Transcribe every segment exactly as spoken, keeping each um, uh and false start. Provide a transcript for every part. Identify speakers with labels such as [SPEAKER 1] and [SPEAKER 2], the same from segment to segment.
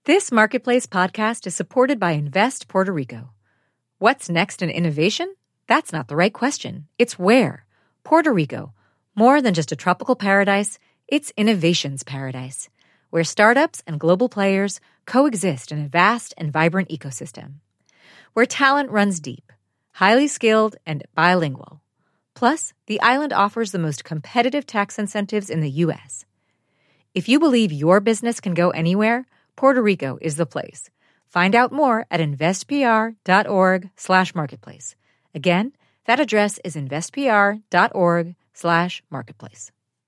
[SPEAKER 1] This Marketplace podcast is supported by Invest Puerto Rico. What's next in innovation? That's not the right question. It's where. Puerto Rico. More than just a tropical paradise, it's innovation's paradise, where startups and global players coexist in a vast and vibrant ecosystem. Where talent runs deep, highly skilled, and bilingual. Plus, the island offers the most competitive tax incentives in the U S. If you believe your business can go anywhere, Puerto Rico is the place. Find out more at investpr.org slash marketplace. Again, that address is investpr.org slash marketplace.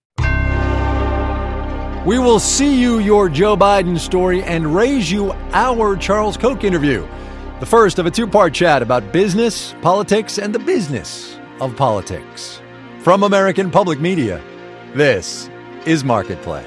[SPEAKER 2] We will see you your Joe Biden story and raise you our Charles Koch interview. The first of a two-part chat about business, politics, and the business of politics. From American Public Media, this is Marketplace.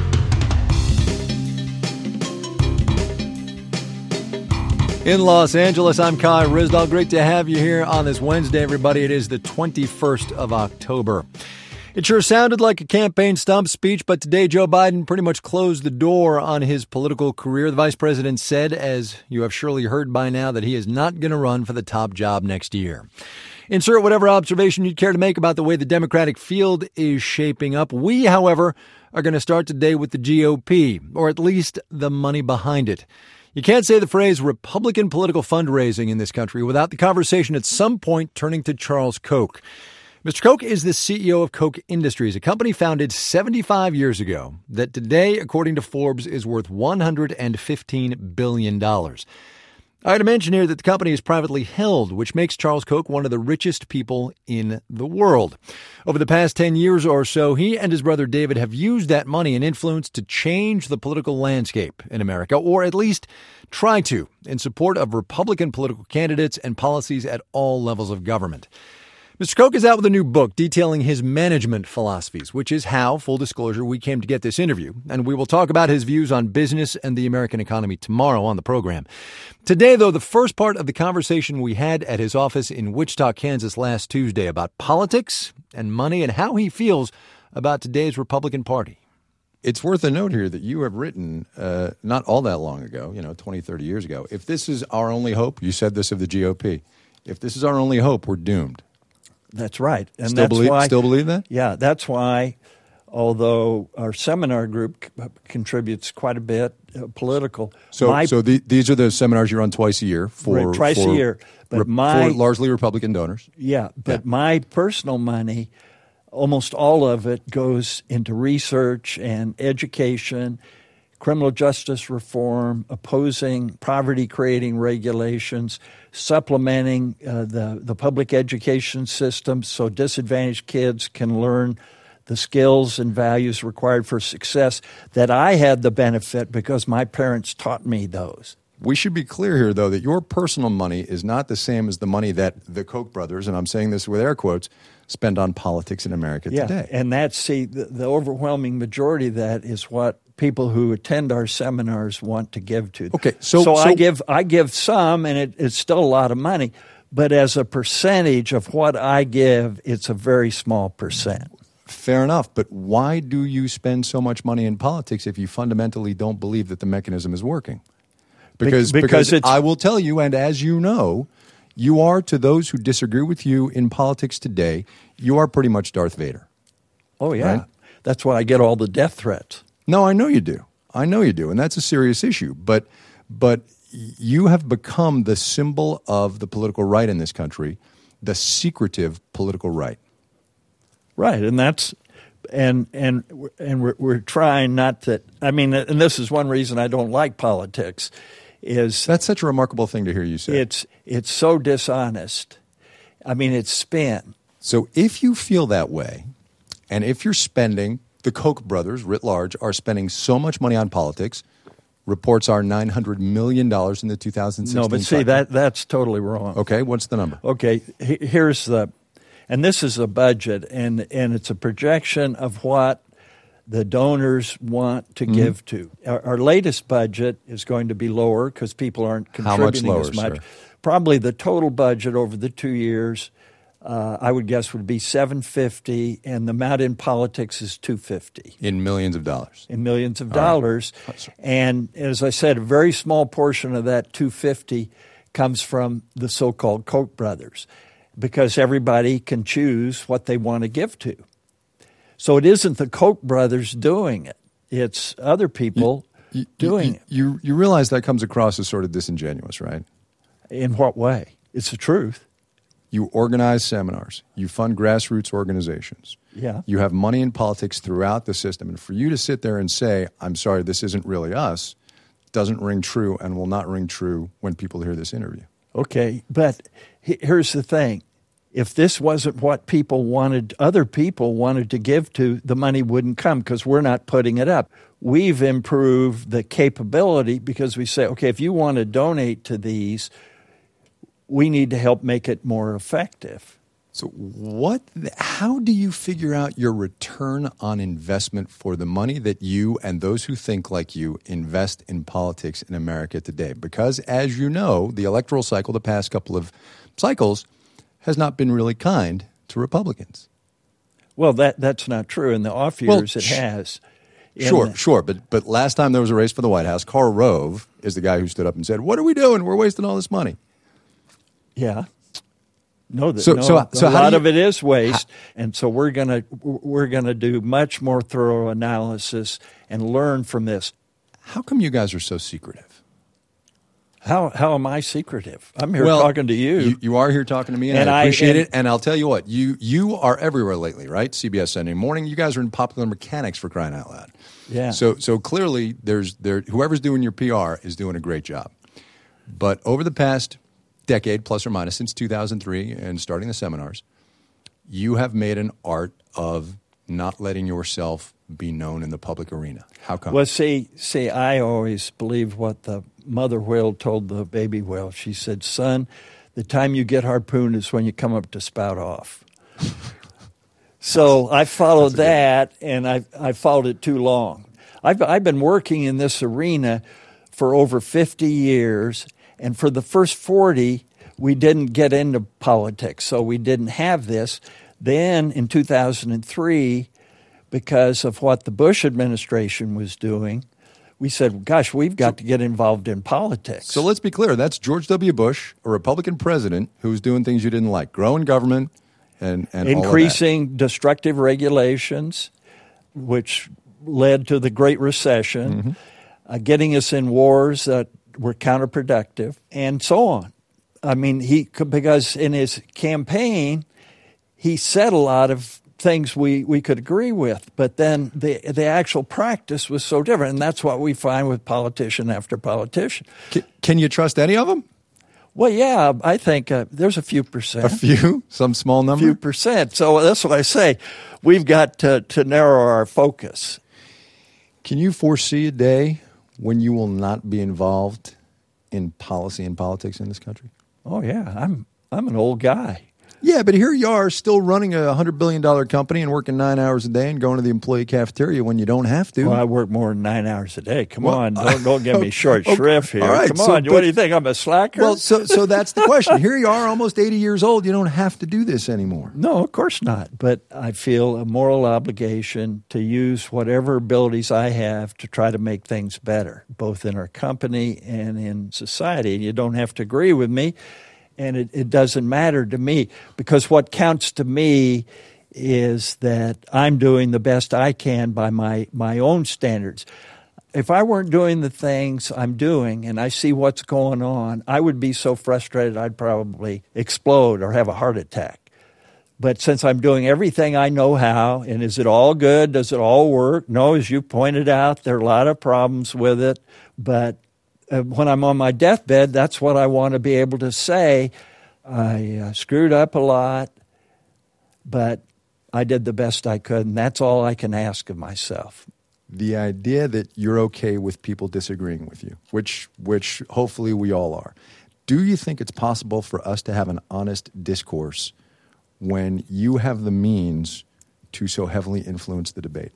[SPEAKER 2] In Los Angeles, I'm Kai Ryssdal. Great to have you here on this Wednesday, everybody. It is the twenty-first of October. It sure sounded like a campaign stump speech, but today Joe Biden pretty much closed the door on his political career. The vice president said, as you have surely heard by now, that he is not going to run for the top job next year. Insert whatever observation you'd care to make about the way the Democratic field is shaping up. We, however, are going to start today with the G O P, or at least the money behind it. You can't say the phrase Republican political fundraising in this country without the conversation at some point turning to Charles Koch. Mister Koch is the C E O of Koch Industries, a company founded seventy-five years ago that today, according to Forbes, is worth one hundred fifteen billion dollars. I ought to mention here that the company is privately held, which makes Charles Koch one of the richest people in the world. Over the past ten years or so, he and his brother David have used that money and influence to change the political landscape in America, or at least try to, in support of Republican political candidates and policies at all levels of government. Mister Koch is out with a new book detailing his management philosophies, which is how, full disclosure, we came to get this interview. And we will talk about his views on business and the American economy tomorrow on the program. Today, though, the first part of the conversation we had at his office in Wichita, Kansas last Tuesday about politics and money and how he feels about today's Republican Party.
[SPEAKER 3] It's worth a note here that you have written uh, not all that long ago, you know, twenty, thirty years ago. If this is our only hope, you said this of the G O P, if this is our only hope, we're doomed.
[SPEAKER 4] That's right. And
[SPEAKER 3] still,
[SPEAKER 4] that's
[SPEAKER 3] believe,
[SPEAKER 4] why,
[SPEAKER 3] still believe that?
[SPEAKER 4] Yeah, that's why, although our seminar group c- contributes quite a bit uh, political.
[SPEAKER 3] So
[SPEAKER 4] my,
[SPEAKER 3] so the, these are the seminars you run twice a year for,
[SPEAKER 4] right, twice
[SPEAKER 3] for,
[SPEAKER 4] a year. But
[SPEAKER 3] re,
[SPEAKER 4] my,
[SPEAKER 3] for largely Republican donors.
[SPEAKER 4] Yeah, but
[SPEAKER 3] yeah.
[SPEAKER 4] my personal money, almost all of it goes into research and education, criminal justice reform, opposing poverty-creating regulations, supplementing uh, the, the public education system so disadvantaged kids can learn the skills and values required for success that I had the benefit because my parents taught me those.
[SPEAKER 3] We should be clear here, though, that your personal money is not the same as the money that the Koch brothers, and I'm saying this with air quotes, spend on politics in America
[SPEAKER 4] yeah,
[SPEAKER 3] today.
[SPEAKER 4] And that's, see, the, the overwhelming majority of that is what people who attend our seminars want to give to.
[SPEAKER 3] Okay, so,
[SPEAKER 4] so,
[SPEAKER 3] so
[SPEAKER 4] I give I give some, and it, it's still a lot of money, but as a percentage of what I give, it's a very small percent.
[SPEAKER 3] Fair enough, but why do you spend so much money in politics if you fundamentally don't believe that the mechanism is working? Because,
[SPEAKER 4] Be- because,
[SPEAKER 3] because
[SPEAKER 4] it's,
[SPEAKER 3] I will tell you, and as you know, you are, to those who disagree with you in politics today, you are pretty much Darth Vader.
[SPEAKER 4] Oh, yeah.
[SPEAKER 3] Right?
[SPEAKER 4] That's why I get all the death threats.
[SPEAKER 3] No, I know you do. I know you do, and that's a serious issue. But but you have become the symbol of the political right in this country, the secretive political right.
[SPEAKER 4] Right, and that's and and and we're, we're trying not to. I mean, and this is one reason I don't like politics. Is
[SPEAKER 3] that's such a remarkable thing to hear you say.
[SPEAKER 4] It's it's so dishonest. I mean, it's spin.
[SPEAKER 3] So if you feel that way, and if you're spending, the Koch brothers, writ large, are spending so much money on politics. Reports are nine hundred million dollars in the two thousand sixteen
[SPEAKER 4] No, but see,
[SPEAKER 3] cycle.
[SPEAKER 4] that that's totally wrong.
[SPEAKER 3] Okay, what's the number?
[SPEAKER 4] Okay, here's the, and this is a budget, and, and it's a projection of what the donors want to mm-hmm. give to. Our, our latest budget is going to be lower because people aren't contributing
[SPEAKER 3] How much lower,
[SPEAKER 4] as much.
[SPEAKER 3] sir?
[SPEAKER 4] Probably the total budget over the two years uh, I would guess would be seven hundred fifty dollars, and the amount in politics is two hundred fifty dollars.
[SPEAKER 3] In millions of dollars.
[SPEAKER 4] In millions of
[SPEAKER 3] All
[SPEAKER 4] dollars.
[SPEAKER 3] Right.
[SPEAKER 4] And as I said, a very small portion of that two hundred fifty dollars comes from the so-called Koch brothers, because everybody can choose what they want to give to. So it isn't the Koch brothers doing it. It's other people
[SPEAKER 3] you, you,
[SPEAKER 4] doing
[SPEAKER 3] you,
[SPEAKER 4] it.
[SPEAKER 3] You, you realize that comes across as sort of disingenuous, right?
[SPEAKER 4] In what way? It's the truth.
[SPEAKER 3] You organize seminars. You fund grassroots organizations.
[SPEAKER 4] Yeah.
[SPEAKER 3] You have money in politics throughout the system. And for you to sit there and say, I'm sorry, this isn't really us, doesn't ring true and will not ring true when people hear this interview.
[SPEAKER 4] Okay, but here's the thing. If this wasn't what people wanted, other people wanted to give to, the money wouldn't come because we're not putting it up. We've improved the capability because we say, okay, if you want to donate to these, we need to help make it more effective.
[SPEAKER 3] So what? How do you figure out your return on investment for the money that you and those who think like you invest in politics in America today? Because as you know, the electoral cycle, the past couple of cycles, has not been really kind to Republicans.
[SPEAKER 4] Well, that that's not true. In the off years,
[SPEAKER 3] Well,
[SPEAKER 4] it
[SPEAKER 3] sh-
[SPEAKER 4] has. In
[SPEAKER 3] Sure,
[SPEAKER 4] the-
[SPEAKER 3] sure. But but last time there was a race for the White House, Karl Rove is the guy who stood up and said, what are we doing? We're wasting all this money.
[SPEAKER 4] Yeah. No, the,
[SPEAKER 3] So-
[SPEAKER 4] no
[SPEAKER 3] so- so
[SPEAKER 4] a
[SPEAKER 3] how do
[SPEAKER 4] lot
[SPEAKER 3] you-
[SPEAKER 4] of it is waste, and so we're gonna we're gonna do much more thorough analysis and learn from this.
[SPEAKER 3] How come you guys are so secretive?
[SPEAKER 4] How how am I secretive? I'm here
[SPEAKER 3] Well,
[SPEAKER 4] talking to you.
[SPEAKER 3] You, you are here talking to me, and,
[SPEAKER 4] And
[SPEAKER 3] I
[SPEAKER 4] I-
[SPEAKER 3] appreciate
[SPEAKER 4] and-
[SPEAKER 3] it. And I'll tell you what, you you are everywhere lately, right? C B S Sunday Morning. You guys are in Popular Mechanics, for crying out loud.
[SPEAKER 4] Yeah.
[SPEAKER 3] So so clearly, there's there whoever's doing your P R is doing a great job. But over the past decade, plus or minus, since two thousand three and starting the seminars, you have made an art of not letting yourself be known in the public arena. How come?
[SPEAKER 4] Well, see, see, I always believe what the mother whale told the baby whale. She said, "Son, the time you get harpooned is when you come up to spout off." So I followed that, and I I followed it too long. I've I've been working in this arena for over fifty years, and for the first forty, we didn't get into politics, so we didn't have this. Then in two thousand three, because of what the Bush administration was doing, we said, gosh, we've got to get involved in politics.
[SPEAKER 3] So let's be clear. That's George W. Bush, a Republican president, who's doing things you didn't like, growing government and, and
[SPEAKER 4] increasing destructive regulations, which led to the Great Recession,
[SPEAKER 3] Mm-hmm.
[SPEAKER 4] uh, getting us in wars that were counterproductive, and so on. I mean, he because in his campaign, he said a lot of things we, we could agree with, but then the the actual practice was so different, and that's what we find with politician after politician.
[SPEAKER 3] Can, can you trust any of them?
[SPEAKER 4] Well, yeah, I think uh, there's a few percent.
[SPEAKER 3] A few? Some small number?
[SPEAKER 4] few percent. So that's what I say. We've got to, to narrow our focus.
[SPEAKER 3] Can you foresee a day when you will not be involved in policy and politics in this country?
[SPEAKER 4] Oh, yeah, I'm I'm an old guy.
[SPEAKER 3] Yeah, but here you are still running a one hundred billion dollars company and working nine hours a day and going to the employee cafeteria when you don't have to.
[SPEAKER 4] Well, I work more than nine hours a day. Come
[SPEAKER 3] Well,
[SPEAKER 4] on, don't, don't give me short
[SPEAKER 3] okay,
[SPEAKER 4] shrift here.
[SPEAKER 3] all right,
[SPEAKER 4] Come
[SPEAKER 3] so,
[SPEAKER 4] on,
[SPEAKER 3] but-
[SPEAKER 4] what do you think? I'm a slacker?
[SPEAKER 3] Well, so so that's the question. Here you are, almost eighty years old. You don't have to do this anymore.
[SPEAKER 4] no, of course not. But I feel a moral obligation to use whatever abilities I have to try to make things better, both in our company and in society. And you don't have to agree with me. And it, it doesn't matter to me, because what counts to me is that I'm doing the best I can by my, my own standards. If I weren't doing the things I'm doing and I see what's going on, I would be so frustrated I'd probably explode or have a heart attack. But since I'm doing everything I know how, and is it all good? Does it all work? No, as you pointed out, there are a lot of problems with it, but Uh, when I'm on my deathbed, that's what I want to be able to say. I uh, screwed up a lot, but I did the best I could, and that's all I can ask of myself.
[SPEAKER 3] The idea that you're okay with people disagreeing with you, which which hopefully we all are. Do you think it's possible for us to have an honest discourse when you have the means to so heavily influence the debate?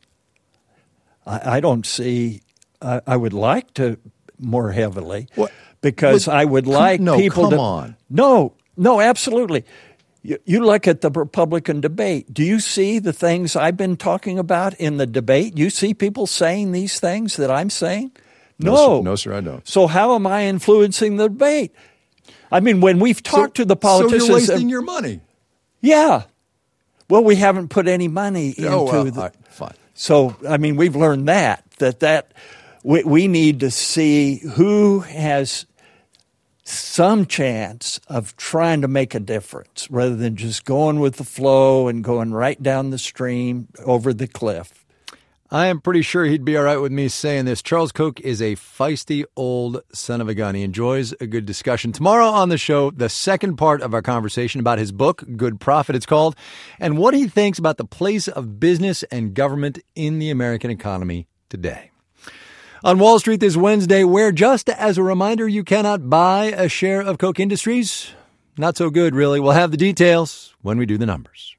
[SPEAKER 4] I, I don't see. I, I would like to more heavily,
[SPEAKER 3] What?
[SPEAKER 4] because
[SPEAKER 3] What?
[SPEAKER 4] I would
[SPEAKER 3] Come-
[SPEAKER 4] like
[SPEAKER 3] no,
[SPEAKER 4] people
[SPEAKER 3] come
[SPEAKER 4] to.
[SPEAKER 3] on.
[SPEAKER 4] No, no, absolutely. You, you look at the Republican debate. Do you see the things I've been talking about in the debate? You see people saying these things that I'm saying? No.
[SPEAKER 3] No, sir, no, sir I don't.
[SPEAKER 4] So how am I influencing the debate? I mean, when we've talked
[SPEAKER 3] so,
[SPEAKER 4] to the politicians...
[SPEAKER 3] So you're wasting uh, your money.
[SPEAKER 4] Yeah. Well, we haven't put any money into
[SPEAKER 3] oh, well,
[SPEAKER 4] the...
[SPEAKER 3] right, fine.
[SPEAKER 4] So, I mean, we've learned that, that, that we, we need to see who has some chance of trying to make a difference rather than just going with the flow and going right down the stream over the cliff.
[SPEAKER 2] I am pretty sure he'd be all right with me saying this. Charles Koch is a feisty old son of a gun. He enjoys a good discussion. Tomorrow on the show, the second part of our conversation about his book, Good Profit it's called, and what he thinks about the place of business and government in the American economy today. On Wall Street this Wednesday, where just as a reminder, you cannot buy a share of Koch Industries. Not so good, really. We'll have the details when we do the numbers.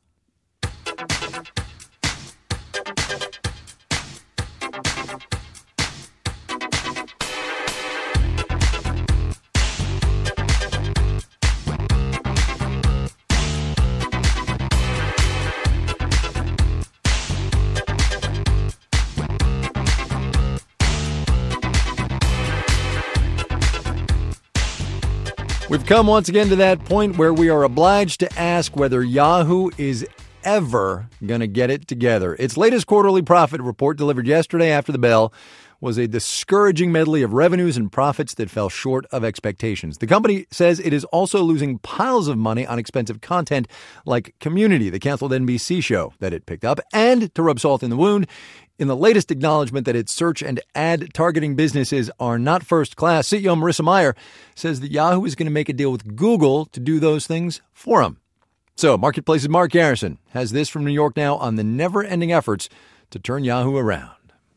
[SPEAKER 2] We've come once again to that point where we are obliged to ask whether Yahoo is ever going to get it together. Its latest quarterly profit report delivered yesterday after the bell was a discouraging medley of revenues and profits that fell short of expectations. The company says it is also losing piles of money on expensive content like Community, the canceled N B C show that it picked up, and to rub salt in the wound, in the latest acknowledgement that its search and ad targeting businesses are not first class, C E O Marissa Mayer says that Yahoo is going to make a deal with Google to do those things for them. So, Marketplace's Mark Garrison has this from New York Now on the never-ending efforts to turn Yahoo around.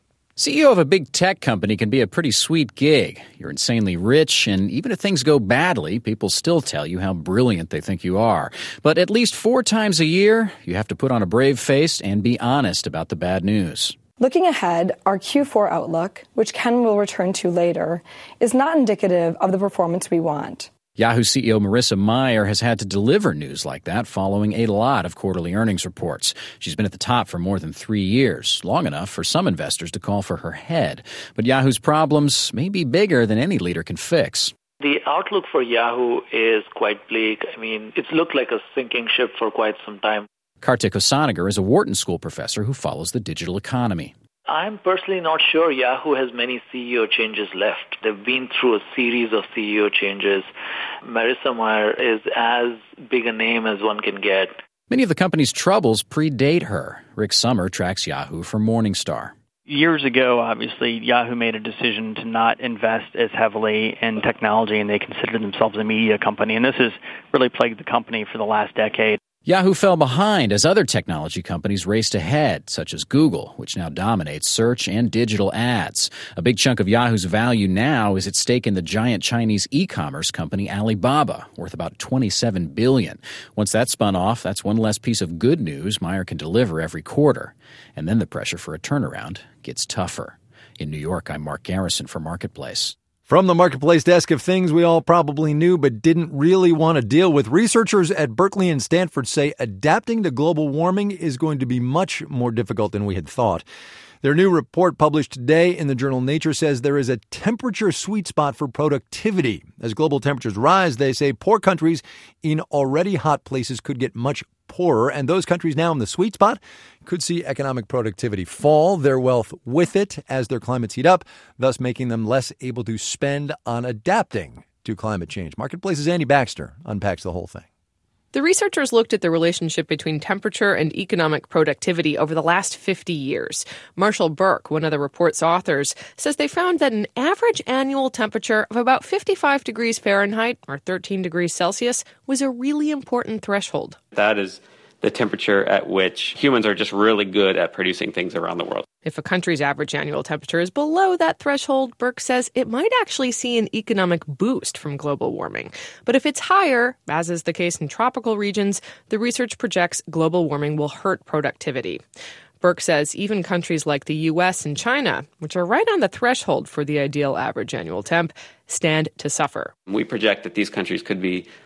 [SPEAKER 5] C E O of a big tech company can be a pretty sweet gig. You're insanely rich, and even if things go badly, people still tell you how brilliant they think you are. But at least four times a year, you have to put on a brave face and be honest about the bad news.
[SPEAKER 6] Looking ahead, our Q four outlook, which Ken will return to later, is not indicative of the performance we want.
[SPEAKER 5] Yahoo C E O Marissa Mayer has had to deliver news like that following a lot of quarterly earnings reports. She's been at the top for more than three years, long enough for some investors to call for her head. But Yahoo's problems may be bigger than any leader can fix.
[SPEAKER 7] The outlook for Yahoo is quite bleak. I mean, it's looked like a sinking ship for quite some time.
[SPEAKER 5] Kartik Osanagar is a Wharton School professor who follows the digital economy.
[SPEAKER 7] I'm personally not sure Yahoo has many C E O changes left. They've been through a series of C E O changes. Marissa Mayer is as big a name as one can get.
[SPEAKER 5] Many of the company's troubles predate her. Rick Sommer tracks Yahoo for Morningstar.
[SPEAKER 8] Years ago, obviously, Yahoo made a decision to not invest as heavily in technology, and they considered themselves a media company. And this has really plagued the company for the last decade.
[SPEAKER 5] Yahoo fell behind as other technology companies raced ahead, such as Google, which now dominates search and digital ads. A big chunk of Yahoo's value now is its stake in the giant Chinese e-commerce company Alibaba, worth about twenty-seven billion dollars. Once that's spun off, that's one less piece of good news Mayer can deliver every quarter. And then the pressure for a turnaround gets tougher. In New York, I'm Mark Garrison for Marketplace.
[SPEAKER 2] From the Marketplace desk of things we all probably knew but didn't really want to deal with, researchers at Berkeley and Stanford say adapting to global warming is going to be much more difficult than we had thought. Their new report published today in the journal Nature says there is a temperature sweet spot for productivity. As global temperatures rise, they say poor countries in already hot places could get much poorer, and those countries now in the sweet spot could see economic productivity fall, their wealth with it as their climates heat up, thus making them less able to spend on adapting to climate change. Marketplace's Andy Baxter unpacks the whole thing.
[SPEAKER 9] The researchers looked at the relationship between temperature and economic productivity over the last fifty years. Marshall Burke, one of the report's authors, says they found that an average annual temperature of about fifty-five degrees Fahrenheit, or thirteen degrees Celsius, was a really important threshold.
[SPEAKER 10] That is the temperature at which humans are just really good at producing things around the world.
[SPEAKER 9] If a country's average annual temperature is below that threshold, Burke says it might actually see an economic boost from global warming. But if it's higher, as is the case in tropical regions, the research projects global warming will hurt productivity. Burke says even countries like the U S and China, which are right on the threshold for the ideal average annual temp, stand to suffer.
[SPEAKER 10] We project that these countries could be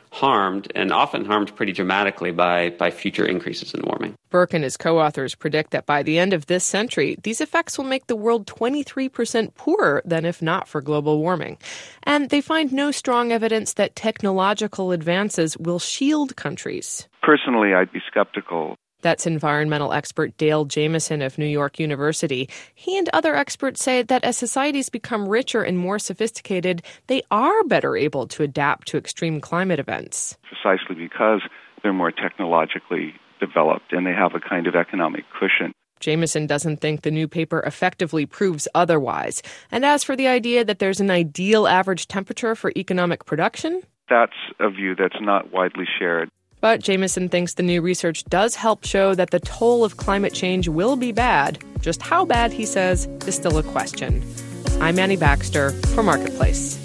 [SPEAKER 10] harmed, and often harmed pretty dramatically by, by future increases in warming.
[SPEAKER 9] Burke and his co-authors predict that by the end of this century, these effects will make the world twenty-three percent poorer than if not for global warming. And they find no strong evidence that technological advances will shield countries.
[SPEAKER 11] Personally, I'd be skeptical.
[SPEAKER 9] That's environmental expert Dale Jamieson of New York University. He and other experts say that as societies become richer and more sophisticated, they are better able to adapt to extreme climate events.
[SPEAKER 11] Precisely because they're more technologically developed and they have a kind of economic cushion.
[SPEAKER 9] Jamieson doesn't think the new paper effectively proves otherwise. And as for the idea that there's an ideal average temperature for economic production,
[SPEAKER 11] that's a view that's not widely shared.
[SPEAKER 9] But Jamieson thinks the new research does help show that the toll of climate change will be bad. Just how bad, he says, is still a question. I'm Annie Baxter for Marketplace.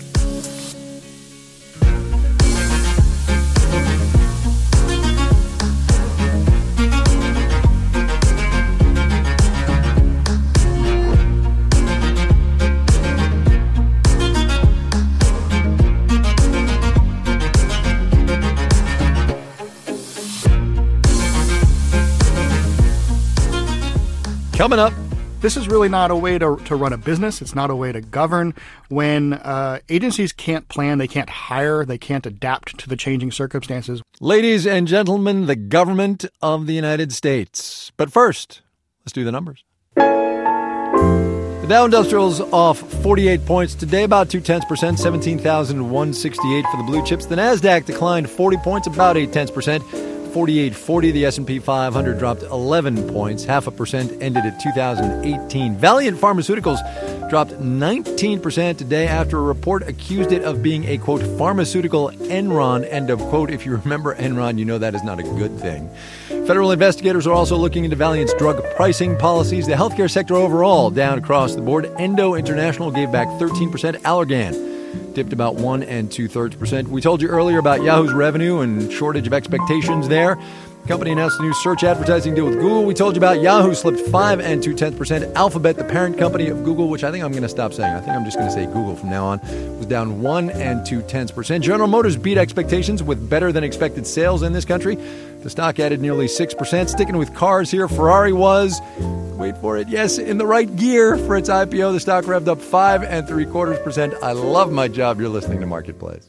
[SPEAKER 2] Coming up.
[SPEAKER 12] This is really not a way to, to run a business. It's not a way to govern. When uh, agencies can't plan, they can't hire, they can't adapt to the changing circumstances.
[SPEAKER 2] Ladies and gentlemen, the government of the United States. But first, let's do the numbers. The Dow Industrial's off forty-eight points today, about two-tenths percent, seventeen thousand one hundred sixty-eight for the blue chips. The NASDAQ declined forty points, about eight-tenths percent. forty-eight forty. The S and P five hundred dropped eleven points, half a percent, ended at two thousand eighteen. Valiant Pharmaceuticals dropped nineteen percent today after a report accused it of being a, quote, pharmaceutical Enron, end of quote. If you remember Enron, you know that is not a good thing. Federal investigators are also looking into Valiant's drug pricing policies. The healthcare sector overall down across the board. Endo International gave back thirteen percent. Allergan dipped about one and two-thirds percent. We told you earlier about Yahoo's revenue and shortage of expectations there. The company announced a new search advertising deal with Google. We told you about Yahoo slipped five and two-tenths percent. Alphabet, the parent company of Google, which I think I'm going to stop saying. I think I'm just going to say Google from now on, was down one and two-tenths percent. General Motors beat expectations with better than expected sales in this country. The stock added nearly six percent. Sticking with cars here, Ferrari was, wait for it, yes, in the right gear for its I P O. The stock revved up five and three-quarters percent. I love my job. You're listening to Marketplace.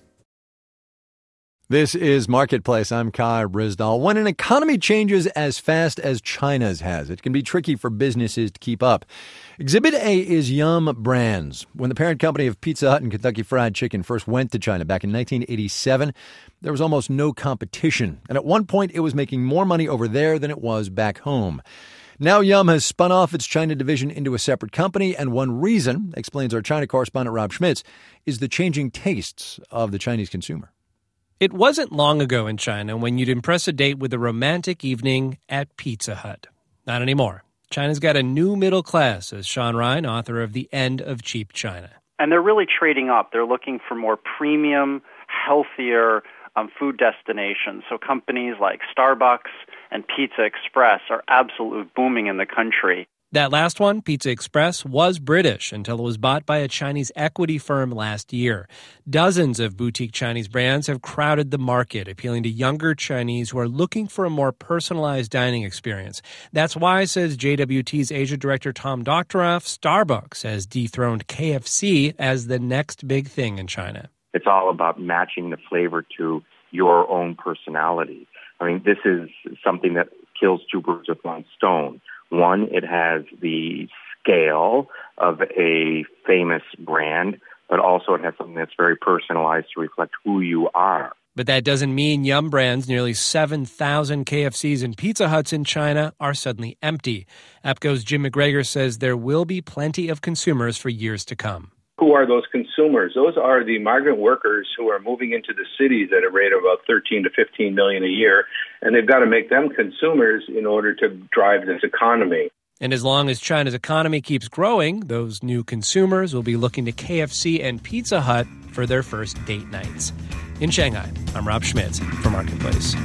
[SPEAKER 2] This is Marketplace. I'm Kai Ryssdal. When an economy changes as fast as China's has, it can be tricky for businesses to keep up. Exhibit A is Yum Brands. When the parent company of Pizza Hut and Kentucky Fried Chicken first went to China back in nineteen eighty-seven, there was almost no competition. And at one point, it was making more money over there than it was back home. Now Yum has spun off its China division into a separate company, and one reason, explains our China correspondent Rob Schmitz, is the changing tastes of the Chinese consumer.
[SPEAKER 13] It wasn't long ago in China when you'd impress a date with a romantic evening at Pizza Hut. Not anymore. China's got a new middle class, says Sean Ryan, author of The End of Cheap China.
[SPEAKER 14] And they're really trading up. They're looking for more premium, healthier um, food destinations. So companies like Starbucks and Pizza Express are absolutely booming in the country.
[SPEAKER 13] That last one, Pizza Express, was British until it was bought by a Chinese equity firm last year. Dozens of boutique Chinese brands have crowded the market, appealing to younger Chinese who are looking for a more personalized dining experience. That's why, says J W T's Asia Director Tom Doctoroff, Starbucks has dethroned K F C as the next big thing in China.
[SPEAKER 15] It's all about matching the flavor to your own personality. I mean, this is something that kills two birds with one stone. One, it has the scale of a famous brand, but also it has something that's very personalized to reflect who you are.
[SPEAKER 13] But that doesn't mean Yum Brands' nearly seven thousand K F Cs and Pizza Huts in China are suddenly empty. EPCO's Jim McGregor says there will be plenty of consumers for years to come.
[SPEAKER 16] Who are those consumers? Those are the migrant workers who are moving into the cities at a rate of about thirteen to fifteen million a year, and they've got to make them consumers in order to drive this economy.
[SPEAKER 13] And as long as China's economy keeps growing, those new consumers will be looking to K F C and Pizza Hut for their first date nights. In Shanghai, I'm Rob Schmitz for Marketplace.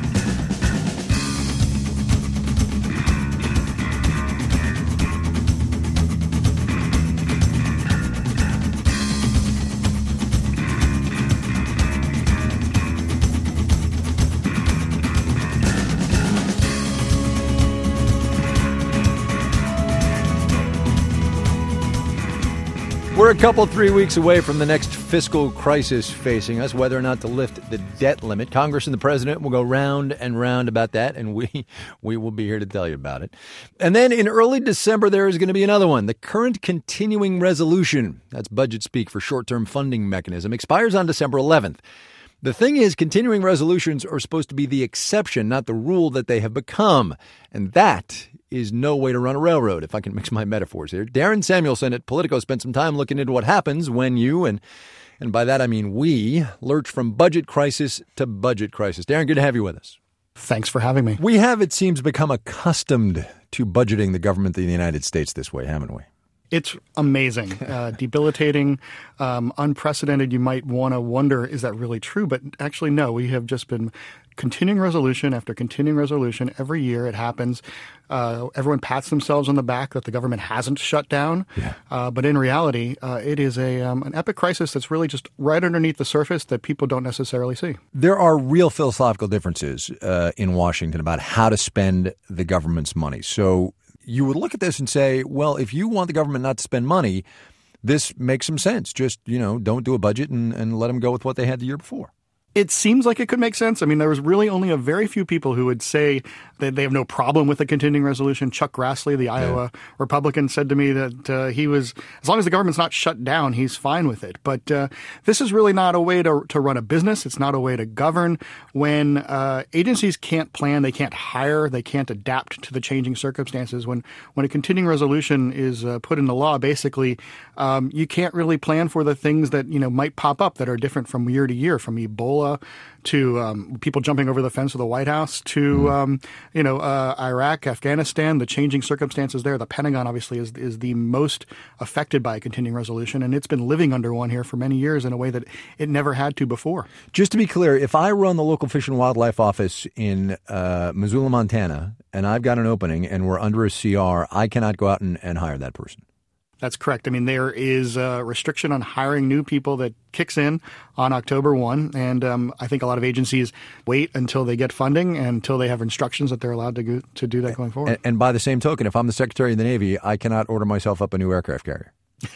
[SPEAKER 2] couple, three weeks away from the next fiscal crisis facing us, whether or not to lift the debt limit. Congress and the president will go round and round about that, and we we will be here to tell you about it. And then in early December, there is going to be another one. The current continuing resolution, that's budget speak for short-term funding mechanism, expires on December eleventh. The thing is, continuing resolutions are supposed to be the exception, not the rule that they have become. And that is no way to run a railroad, if I can mix my metaphors here. Darren Samuelson at Politico spent some time looking into what happens when you, and and by that I mean we, lurch from budget crisis to budget crisis. Darren, good to have you with us.
[SPEAKER 12] Thanks for having me.
[SPEAKER 2] We have, it seems, become accustomed to budgeting the government of the United States this way, haven't we?
[SPEAKER 12] It's amazing, uh, debilitating, um, unprecedented. You might want to wonder, is that really true? But actually, no. We have just been continuing resolution after continuing resolution. Every year it happens. Uh, everyone pats themselves on the back that the government hasn't shut down.
[SPEAKER 2] Yeah.
[SPEAKER 12] Uh, but in reality, uh, it is a um, an epic crisis that's really just right underneath the surface that people don't necessarily see.
[SPEAKER 2] There are real philosophical differences uh, in Washington about how to spend the government's money. So you would look at this and say, well, if you want the government not to spend money, this makes some sense. Just, you know, don't do a budget and, and let them go with what they had the year before.
[SPEAKER 12] It seems like it could make sense. I mean, there was really only a very few people who would say that they have no problem with the continuing resolution. Chuck Grassley, the Iowa yeah. Republican, said to me that uh, he was, as long as the government's not shut down, he's fine with it. But uh, this is really not a way to, to run a business. It's not a way to govern. When uh, agencies can't plan, they can't hire, they can't adapt to the changing circumstances. When when a continuing resolution is uh, put into law, basically, um, you can't really plan for the things that, you know, might pop up that are different from year to year, from Ebola to um, people jumping over the fence of the White House to, um, you know, uh, Iraq, Afghanistan, the changing circumstances there. The Pentagon, obviously, is is the most affected by a continuing resolution, and it's been living under one here for many years in a way that it never had to before.
[SPEAKER 2] Just to be clear, if I run the local Fish and Wildlife office in uh, Missoula, Montana, and I've got an opening and we're under a C R, I cannot go out and, and hire that person.
[SPEAKER 12] That's correct. I mean, there is a restriction on hiring new people that kicks in on October first. And um, I think a lot of agencies wait until they get funding and until they have instructions that they're allowed to go, to do that going forward.
[SPEAKER 2] And, and by the same token, if I'm the Secretary of the Navy, I cannot order myself up a new aircraft carrier.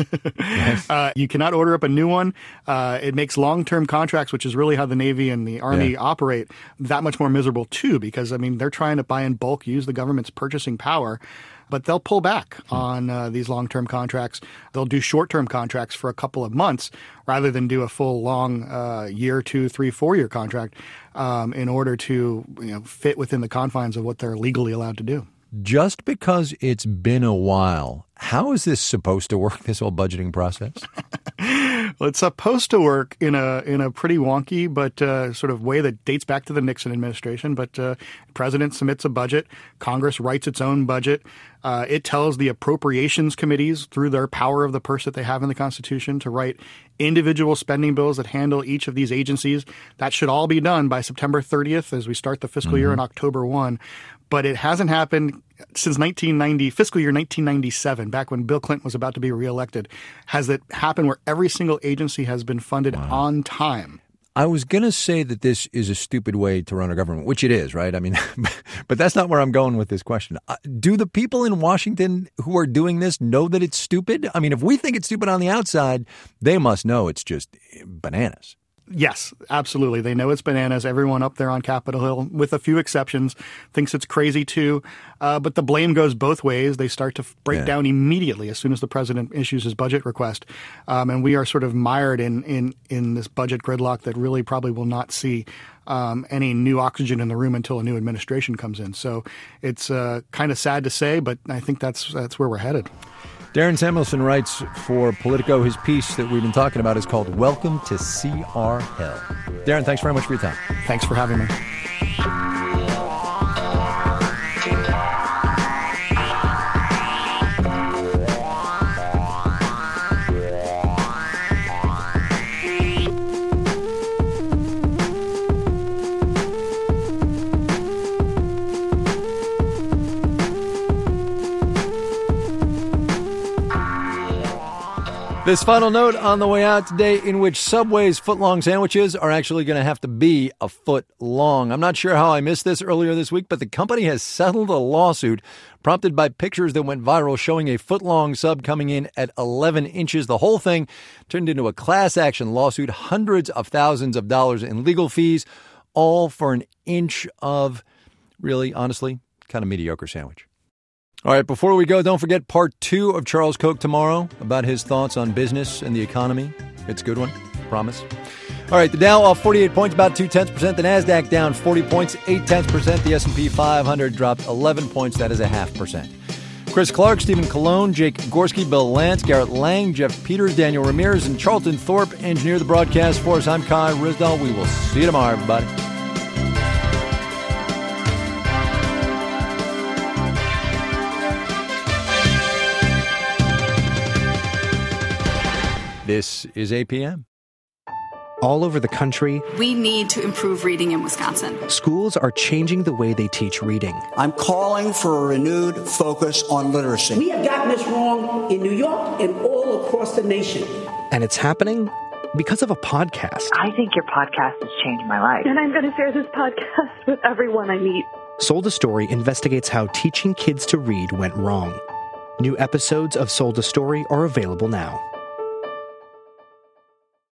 [SPEAKER 12] Yes. uh, you cannot order up a new one. Uh, it makes long-term contracts, which is really how the Navy and the Army yeah. operate, that much more miserable too, because, I mean, they're trying to buy in bulk, use the government's purchasing power. But they'll pull back on uh, these long-term contracts. They'll do short-term contracts for a couple of months rather than do a full long uh, year, two, three, four-year contract um, in order to, you know, fit within the confines of what they're legally allowed to do.
[SPEAKER 2] Just because it's been a while, how is this supposed to work, this whole budgeting process?
[SPEAKER 12] Well, it's supposed to work in a in a pretty wonky but uh, sort of way that dates back to the Nixon administration. But uh, the president submits a budget. Congress writes its own budget. Uh, it tells the appropriations committees, through their power of the purse that they have in the Constitution, to write individual spending bills that handle each of these agencies. That should all be done by September thirtieth as we start the fiscal mm-hmm. year on October first. But it hasn't happened since nineteen ninety, fiscal year nineteen ninety-seven, back when Bill Clinton was about to be reelected. Has it happened where every single agency has been funded wow. on time?
[SPEAKER 2] I was going to say that this is a stupid way to run a government, which it is, right? I mean, but that's not where I'm going with this question. Do the people in Washington who are doing this know that it's stupid? I mean, if we think it's stupid on the outside, they must know it's just bananas.
[SPEAKER 12] Yes, absolutely. They know it's bananas. Everyone up there on Capitol Hill, with a few exceptions, thinks it's crazy too. Uh, but the blame goes both ways. They start to break yeah. down immediately as soon as the president issues his budget request. Um, and we are sort of mired in, in, in this budget gridlock that really probably will not see um, any new oxygen in the room until a new administration comes in. So it's uh, kind of sad to say, but I think that's that's where we're headed.
[SPEAKER 2] Darren Samuelson writes for Politico. His piece that we've been talking about is called Welcome to C R Hell. Darren, thanks very much for your time.
[SPEAKER 12] Thanks for having me.
[SPEAKER 2] This final note on the way out today, in which Subway's foot-long sandwiches are actually going to have to be a foot long. I'm not sure how I missed this earlier this week, but the company has settled a lawsuit prompted by pictures that went viral showing a foot-long sub coming in at eleven inches. The whole thing turned into a class action lawsuit, hundreds of thousands of dollars in legal fees, all for an inch of, really, honestly, kind of mediocre sandwich. All right, before we go, don't forget part two of Charles Koch tomorrow about his thoughts on business and the economy. It's a good one, promise. All right, the Dow off forty-eight points, about two-tenths percent. The NASDAQ down forty points, eight-tenths percent. The S and P five hundred dropped eleven points. That is a half percent. Chris Clark, Stephen Colon, Jake Gorski, Bill Lance, Garrett Lang, Jeff Peters, Daniel Ramirez, and Charlton Thorpe engineer the broadcast for us. I'm Kai Ryssdal. We will see you tomorrow, everybody. This is A P M.
[SPEAKER 17] All over the country,
[SPEAKER 18] we need to improve reading in Wisconsin.
[SPEAKER 17] Schools are changing the way they teach reading.
[SPEAKER 19] I'm calling for a renewed focus on literacy.
[SPEAKER 20] We have gotten this wrong in New York and all across the nation.
[SPEAKER 17] And it's happening because of a podcast.
[SPEAKER 21] I think your podcast has changed my life.
[SPEAKER 22] And I'm going to share this podcast with everyone I meet.
[SPEAKER 17] Sold a Story investigates how teaching kids to read went wrong. New episodes of Sold a Story are available now.